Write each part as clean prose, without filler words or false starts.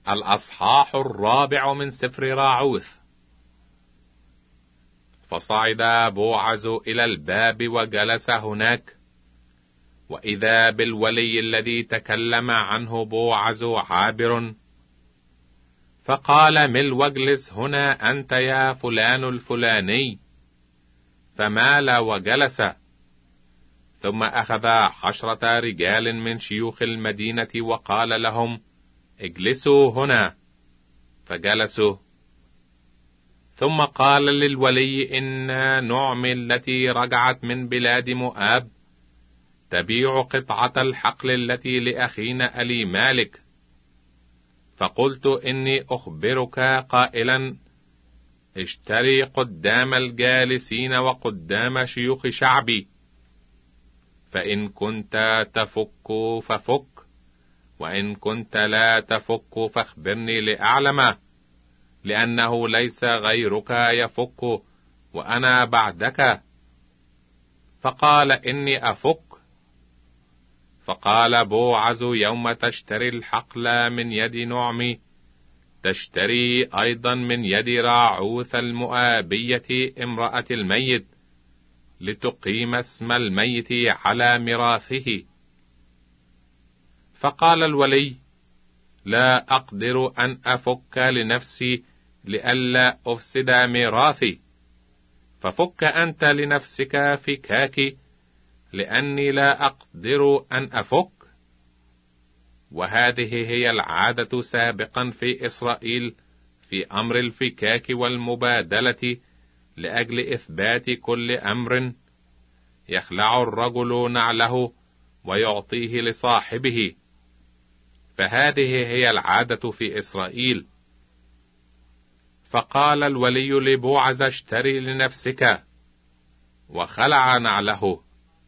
الأصحاح 4 من سفر راعوث. فصعد بوعز إلى الباب وجلس هناك، وإذا بالولي الذي تكلم عنه بوعز عابر، فقال: مل واجلس هنا أنت يا فلان الفلاني، فمال وجلس. ثم أخذ 10 رجال من شيوخ المدينة وقال لهم: اجلسوا هنا، فجلسوا. ثم قال للولي: إن نعمي التي رجعت من بلاد مؤاب تبيع قطعة الحقل التي لأخينا ألي مالك. فقلت: إني أخبرك قائلا: اشتري قدام الجالسين وقدام شيوخ شعبي، فإن كنت تفك ففك، وإن كنت لا تفك فاخبرني لأعلم، لأنه ليس غيرك يفك وأنا بعدك. فقال: إني أفك. فقال بوعز: يوم تشتري الحقل من يد نعمي تشتري أيضا من يد راعوث المؤابية امرأة الميت، لتقيم اسم الميت على ميراثه. فقال الولي: لا أقدر أن أفك لنفسي لئلا أفسد ميراثي، ففك أنت لنفسك فكاكي، لأني لا أقدر أن أفك. وهذه هي العادة سابقا في إسرائيل في أمر الفكاك والمبادلة، لأجل إثبات كل أمر يخلع الرجل نعله ويعطيه لصاحبه، فهذه هي العادة في إسرائيل. فقال الولي لبوعز: اشتري لنفسك، وخلع نعله.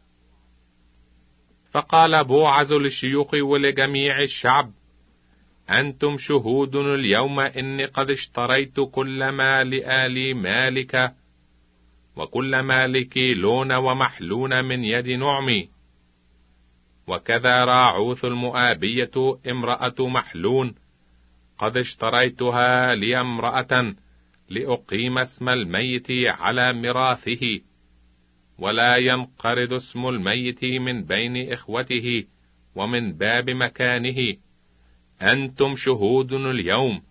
فقال بوعز للشيوخ ولجميع الشعب: أنتم شهود اليوم إني قد اشتريت كل ما لآلي مالك وكل مالك لون ومحلون من يد نعمي، وكذا راعوث المؤابية امرأة محلون قد اشتريتها لي امرأة لأقيم اسم الميت على ميراثه، ولا ينقرض اسم الميت من بين إخوته ومن باب مكانه. أنتم شهود اليوم.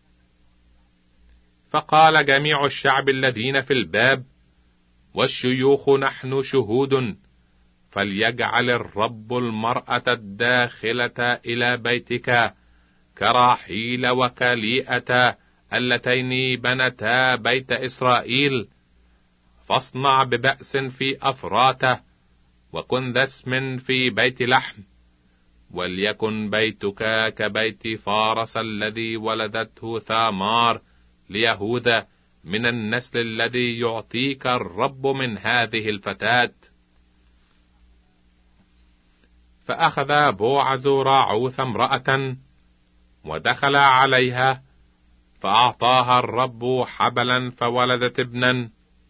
فقال جميع الشعب الذين في الباب والشيوخ: نحن شهود، فليجعل الرب المرأة الداخلة إلى بيتك كراحيل وكليئة اللتين بنتا بيت إسرائيل، فاصنع ببأس في أفراته، وكن ذا اسم في بيت لحم، وليكن بيتك كبيت فارس الذي ولدته ثامار ليهوذا من النسل الذي يعطيك الرب من هذه الفتاة. فأخذ بوعز راعوث امرأة ودخل عليها، فأعطاها الرب حبلا فولدت ابنا.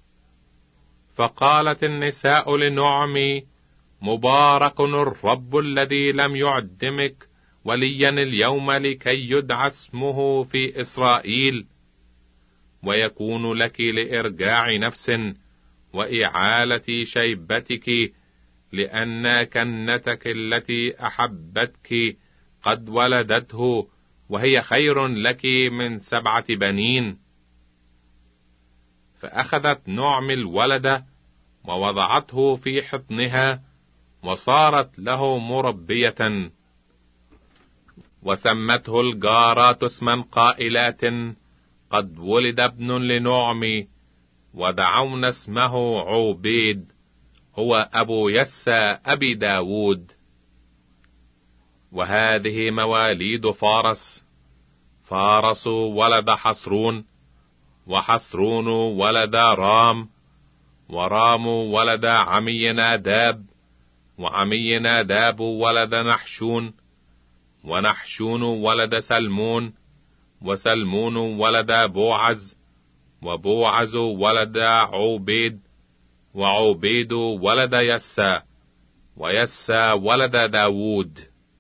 فقالت النساء لنعمي: مبارك الرب الذي لم يعدمك وليا اليوم، لكي يدعى اسمه في إسرائيل، ويكون لك لإرجاع نفس وإعالة شيبتك، لأن كنتك التي أحبتك قد ولدته، وهي خير لك من 7 بنين. فأخذت نعم الولد ووضعته في حضنها، وصارت له مربية، وسمته الجارات اسما قائلات: قد ولد ابن لنعمي، ودعون اسمه عوبيد، هو أبو يسى أبي داود. وهذه مواليد فارس: فارس ولد حصرون، وحصرون ولد رام، ورام ولد عمي ناداب، وعمي ناداب ولد نحشون، ونحشون ولد سلمون، وسلمون ولد بوعز، وبوعز ولد عوبيد، وعوبيد ولد يسى، ويسى ولد داود.